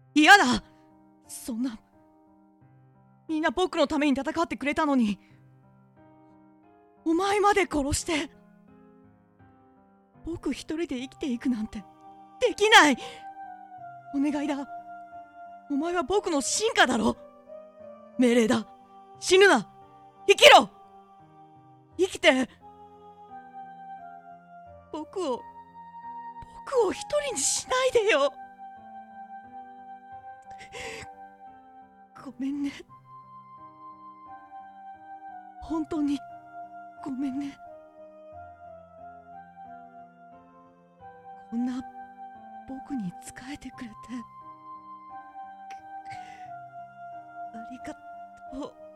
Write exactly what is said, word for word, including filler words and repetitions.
嫌だ。そんな、みんな僕のために戦ってくれたのに、お前まで殺して、僕一人で生きていくなんてできない。お願いだ。お前は僕の進化だろ。命令だ。死ぬな。生きろ。生きて、僕を僕を一人にしないでよ。ごめんね。本当にごめんね。こんな僕に仕えてくれてありがとう。